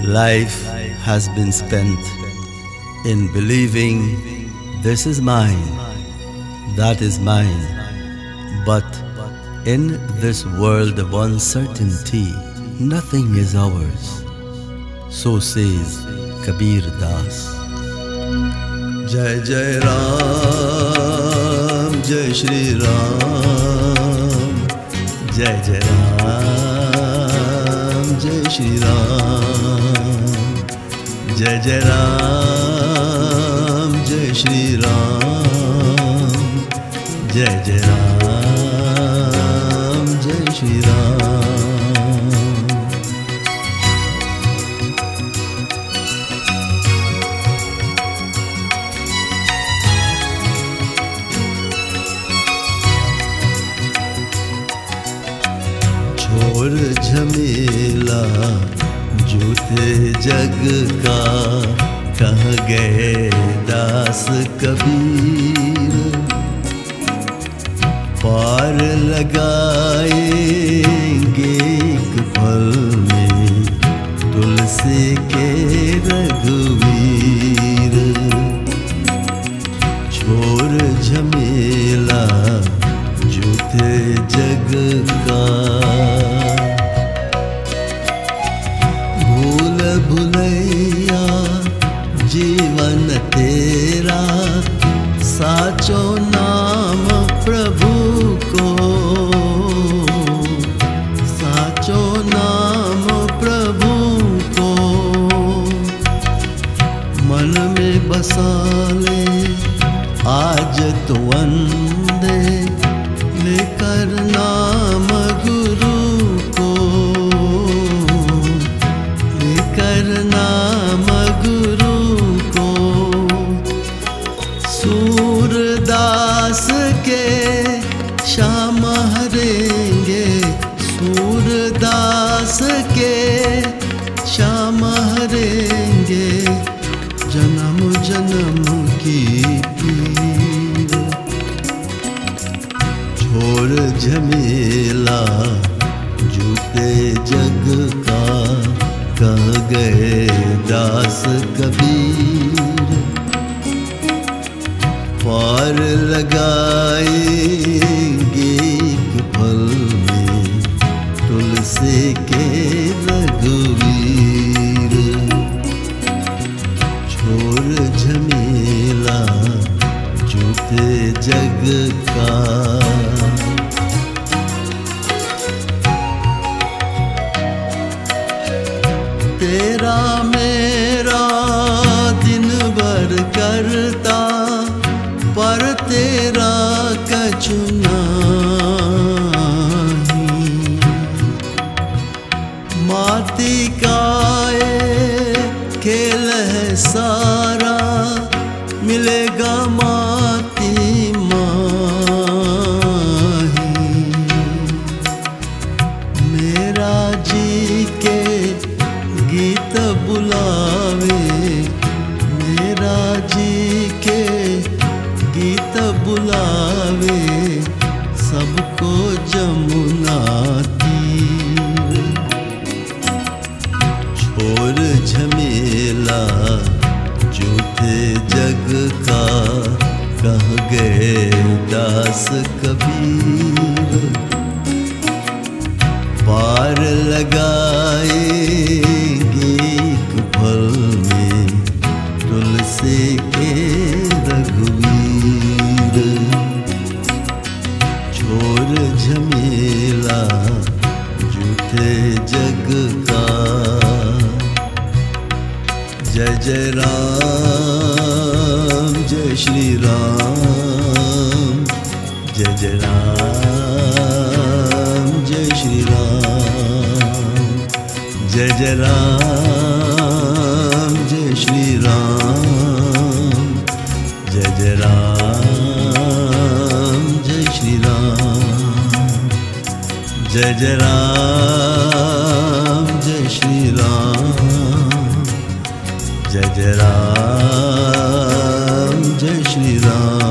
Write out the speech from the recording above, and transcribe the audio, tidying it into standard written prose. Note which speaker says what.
Speaker 1: Life has been spent in believing this is mine, that is mine. But in this world of uncertainty, nothing is ours. So says Kabir Das. Jai Jai Ram, Jai Shri Ram, Jai Jai Ram, Jai Shri Ram, Jai Jai Ram, Jai Shri Ram, Jai Jai Ram, Jai Shri Ram. छोड़ झमेला जूते जग का, कह गए दास कबीर। पार लगाएंगे एक पल में तुलसी के रघुवीर। छोड़ झमेला जूते जग का, भूल भुलैया जीवन तेरा, साचो नाम प्रभु को, साचो नाम प्रभु को। मन में बसा ले आज तो वंदे, लेकर नाम गुरु को, लेकर नाम गुरु को। सूरदास के श्याम हरेंगे, सूरदास के श्याम हरेंगे, जन्म जन्म की पीर। छोड़ झमेला जूते जग का, कह गए दास कबीर। पार लगाएंगे एक पल में तुलसी के रघुवीर। छोड़ झमेला जूते जग का। तेरा मेरा दिन भर करता, पर तेरा कछु नहीं। माती काए खेल है सारा, मिलेगा माती माही। मेरा जी के गीत बुलावे, मेरा जी के गीत बुलावे, सबको जमुना तीर। छोड़ झमेला जूते जग का, कह गए दास कबीर। पार लगाएंगे एक पल में तुलसी के रघुवीर। छोड़ झमेला जूते जग का। जय जय राम, जय श्री राम, जय जय राम, जय श्री राम, जय जय राम, जय श्री राम, जय जय राम, जय श्री राम, जय जय राम, जय श्री राम, जय जय राम, जय श्री राम।